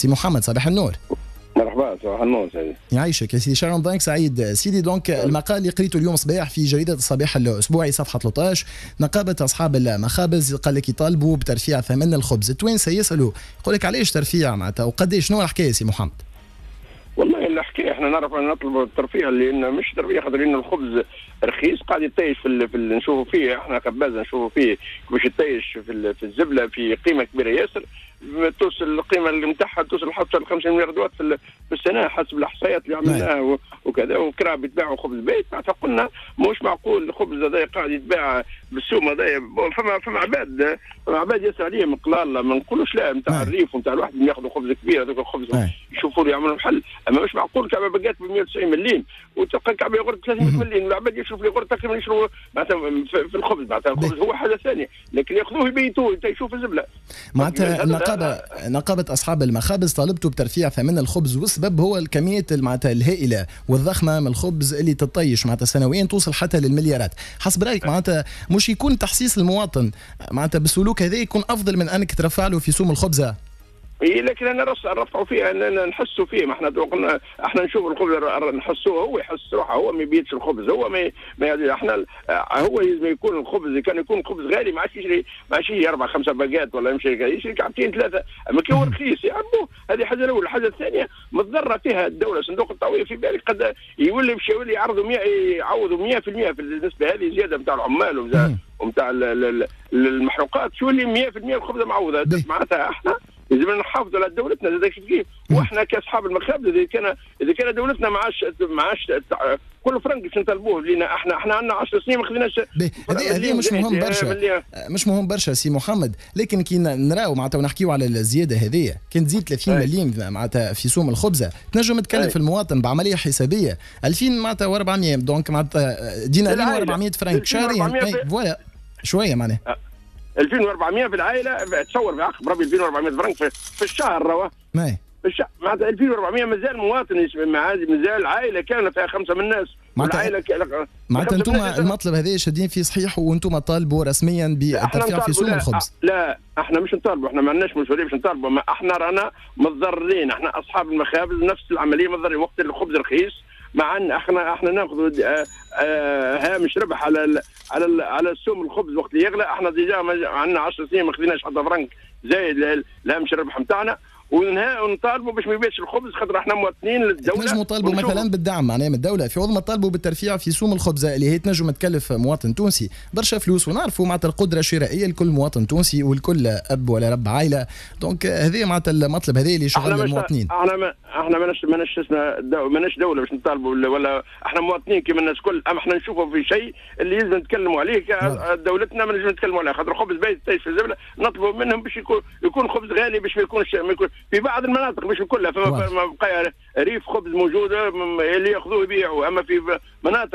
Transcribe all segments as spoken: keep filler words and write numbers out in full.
سي محمد صباح النور. مرحبا صباح النور سيدي. يعيشك يا سيدي، شهر رمضانك سعيد سيدي. دونك المقال اللي قريته اليوم صباح في جريدة الصباح الأسبوعي صفحة ثلاثة عشر، نقابة أصحاب المخابز قال لك يطالبوا بترفيع ثمن الخبز. التوانسة يسألوا يقول لك علاش ترفيع معناتها وقداش، شنو الحكاية سي محمد؟ والله الحكايه احنا نعرف ان نطلب الترفيه، لان مش ترفيه خاطر ان الخبز رخيص قاعد يتيش في ال... في ال... نشوفوا فيه احنا خبازه نشوفوا فيه باش يتيش في ال... في الزبله في قيمه كبيره ياسر، توصل القيمه اللي نتاعها توصل حتى ل خمسين مليار دولار في, ال... في السنه حسب الاحصائيات اللي عملناها و... وكذا. وكرا بيتباعوا خبز بيت، معناتها قلنا مش معقول الخبز هذا قاعد يتباع بالسوق هذا. فما فما عباد فما عباد ياسر عليهم قلال، ما نقولوش لا نتاع الريف ونتاع الواحد ياخذوا خبز كبير، هذاك الخبز يشوفوا له يعملوا محل. اما مش معقول كعبه بقات ب مئة وتسعين مليم وتلقى كعبه يغرد ثلاثمئة مليم، العباد يشوف لي غرد تقريبا يشربوا معناتها في الخبز، معناتها الخبز هو حاجه ثانيه، لكن ياخذوه يبيتوه يشوف الزبله. معناتها النقابه نقابه اصحاب المخابز طالبتوا بترفيع ثمن الخبز، والسبب هو الكميات معناتها الهائله والضخمه من الخبز اللي تطيش معناتها سنويا توصل حتى للمليارات. حسب رايك معناتها مش يكون تحسيس المواطن معناتها بالسلوك هذا يكون افضل من انك ترفع له في سوم الخبزه؟ اي لكن انا رفعوا فيها اننا نحسوا فيه، ما احنا قلنا احنا نشوف الخبز نحسوه، هو يحس روحه، هو ما يبيتش الخبز، هو ما, ما احنا هو لازم يكون الخبز كان يكون الخبز غالي ما عادش يشري ما عادش يشري اربع خمسه باقات ولا يمشي يشري كعبتين ثلاثه، اما كي هو رخيص يعبوه. هذه حاجه الاولى. الحاجه الثانيه متضرره فيها الدوله، صندوق التعويض في بالك قد يولي باش يولي يعرضوا يعوضوا مئة بالمئة في النسبه هذه زياده نتاع العمال ومتاع المحروقات، شو اللي مئة بالمئة الخبز معوضه. معناتها احنا لازم نحافظوا على دولتنا هذاك كيف، واحنا كاصحاب المخابز اذا كان اذا كان دولتنا معاش معاش كل فرنك باش نطلبوه لينا احنا احنا عندنا عشر سنين ما خذيناش. هذه هذه مش مهم برشا مش مهم برشا سي محمد، لكن كي نراو معناتها ونحكيو على الزياده هذه كان تزيد ثلاثين مليم معناتها في سوم الخبزه، تنجم تكلف المواطن بعمليه حسابيه ألفين معناتها وأربعمئة، دونك معناتها دينارين وأربعمئة فرنك شهريا فوالا شويه معناها ألفين وأربعمئة في العائله. تصور في عقب ربي ألفين وأربعمئة فرنك في, في الشهر روا ماي في الشهر معناتها ألفين وأربعمئة مازال مواطن مع مازال عائله كامله فيها خمسه من الناس معناتها معناتها انتم المطلب هذا شادين فيه صحيح وانتم طالبوا رسميا بالترفيع في سوم الخبز؟ لا احنا مش نطالبوا، احنا ما عندناش مسؤوليه باش نطالبوا، ما احنا رانا متضررين، احنا اصحاب المخابز نفس العمليه متضررين وقت الخبز رخيص، مع ان احنا احنا ناخذ هامش ربح على ال على ال على السوم الخبز وقت اللي يغلى. احنا ديجا عندنا عشر سنين ما خذيناش حتى فرنك زايد الهامش الربح نتاعنا، ونطالبوا باش ما يبيعش الخبز خاطر احنا مواطنين للدوله. تنجموا تطالبوا مثلا بالدعم معناها من الدوله في عوض ما تطالبوا بالترفيع في سوم الخبزه اللي هي تنجم تكلف مواطن تونسي برشا فلوس، ونعرفوا معناتها القدره الشرائيه لكل مواطن تونسي ولكل اب ولا رب عائله. دونك هذه معناتها المطلب هذا اللي شغل المواطنين. احنا ما احنا ماناش ماناش اسمها ماناش دوله باش نطالبوا ولا احنا مواطنين كيما الناس الكل، اما احنا نشوفوا في شيء اللي لازم نتكلموا عليه دولتنا ما نجمش نتكلموا عليه خاطر خبز بايت تعيش في الزبله، نطلبوا منهم باش يكون يكون خبز غالي باش ما يكونش في بعض المناطق مش كلها، فما بقى ريف خبز موجوده اللي ياخذوه يبيعوا، اما في مناطق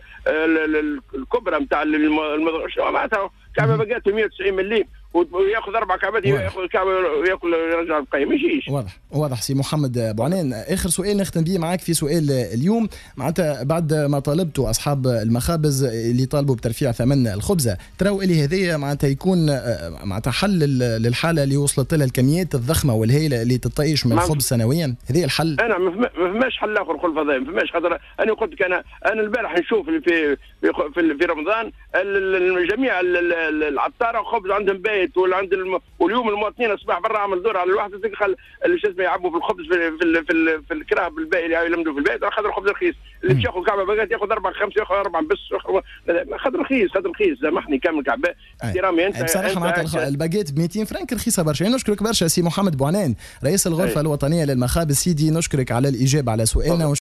الكبرى نتاع معناتها كعبه بقات مئة وتسعين مليم وياخذ اربع كعبات ياخذ كعبه وياكل يرجع البقيه ما يجيش. واضح واضح سي محمد بوعنان. اخر سؤال نختم به معك في سؤال اليوم، معناتها بعد ما طالبتوا اصحاب المخابز اللي طالبوا بترفيع ثمن الخبزه، تراو اللي هذايا معناتها يكون معناتها حل للحاله اللي وصلت لها الكميات الضخمه والهائله اللي تطيش من الخبز سنويا؟ هذا الحل؟ انا ما فماش حل اخر خلف هذا، ما فماش خاطر انا قلت لك انا انا البارح نشوف في في في رمضان جميع العطاره خبز عندهم بايت ولا عند الم... واليوم المواطنين اصبح برا عمل دور على الواحد تدخل شو اسمه يعبوا في الخبز في في في, في الكراب الباقي اللي يلمدوا في البيت خاطر الخبز رخيص، اللي باش ياخذ كعبه بقات ياخذ اربع خمسه ياخذ اربع بس خاطر رخيص خاطر رخيص سامحني كامل كعبه احترامي انت بصراحه معناتها الباقات ب مئتين فرنك رخيصه برشا. نشكرك برشا سي محمد بوعنان رئيس الغرفه الوطنيه للمخابز. سيدي نشكرك على الاجابه على سؤالنا.